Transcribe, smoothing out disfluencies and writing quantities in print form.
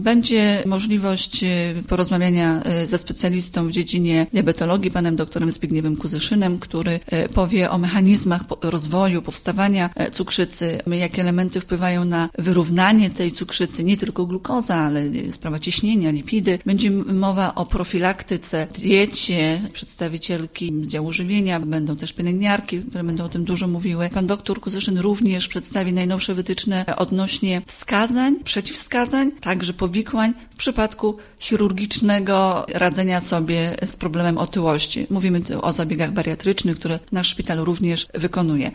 Będzie możliwość porozmawiania ze specjalistą w dziedzinie diabetologii, panem doktorem Zbigniewem Kuzyszynem, który powie o mechanizmach rozwoju, powstawania cukrzycy, jakie elementy wpływają na wyrównanie tej cukrzycy, nie tylko glukoza, ale sprawa ciśnienia, lipidy. Będzie mowa o profilaktyce, diecie, przedstawicielki z działu żywienia, będą też pielęgniarki, które będą o tym dużo mówiły. Pan doktor Kuzyszyn również przedstawi najnowsze wytyczne odnośnie wskazań, przeciwwskazań, także powikłań w przypadku chirurgicznego radzenia sobie z problemem otyłości. Mówimy tu o zabiegach bariatrycznych, które nasz szpital również wykonuje.